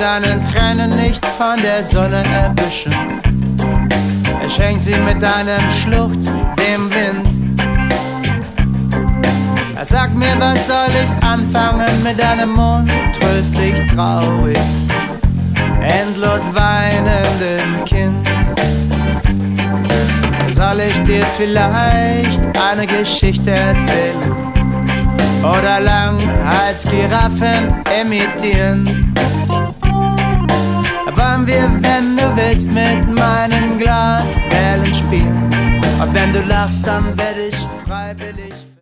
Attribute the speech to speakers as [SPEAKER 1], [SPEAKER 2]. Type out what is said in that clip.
[SPEAKER 1] deinen Tränen nicht von der Sonne erwischen. Er schenkt sie mit einem Schluchz dem Wind. Sag mir, was soll ich anfangen mit einem Mond tröstlich traurig, endlos weinenden Kind? Soll ich dir vielleicht eine Geschichte erzählen oder Langhalsgiraffen imitieren? Wollen wir, wenn du willst, mit meinen Glasbällen spielen? Und wenn du lachst, dann werde ich freiwillig